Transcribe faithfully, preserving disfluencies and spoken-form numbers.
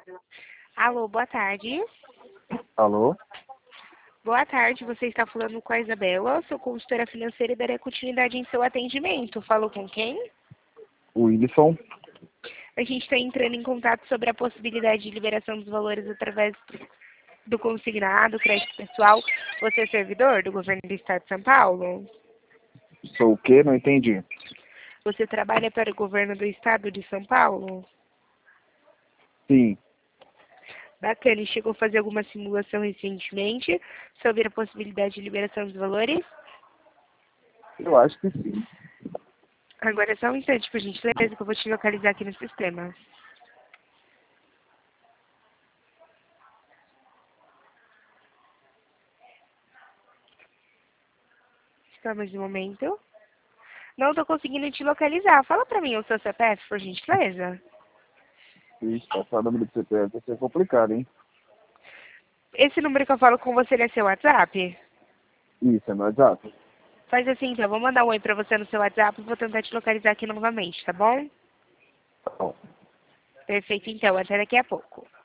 Alô, boa tarde. Alô? Boa tarde, você está falando com a Isabela, sou consultora financeira e darei continuidade em seu atendimento. Falou com quem? Wilson? A gente está entrando em contato sobre a possibilidade de liberação dos valores através do consignado, crédito pessoal. Você é servidor do governo do estado de São Paulo? Sou o quê? Não entendi. Você trabalha para o governo do estado de São Paulo? Sim. Bacana, e chegou a fazer alguma simulação recentemente sobre a possibilidade de liberação dos valores? Eu acho que sim. Agora só um instante, por gentileza, que eu vou te localizar aqui no sistema. Só mais um momento. Não estou conseguindo te localizar. Fala para mim o seu C P F, por gentileza. Ixi, passar o número do C P F vai ser complicado, hein? Esse número que eu falo com você é seu WhatsApp? Isso, é meu WhatsApp. Faz assim, então. Eu vou mandar um oi para você no seu WhatsApp e vou tentar te localizar aqui novamente, tá bom? Tá bom. Perfeito, então. Até daqui a pouco.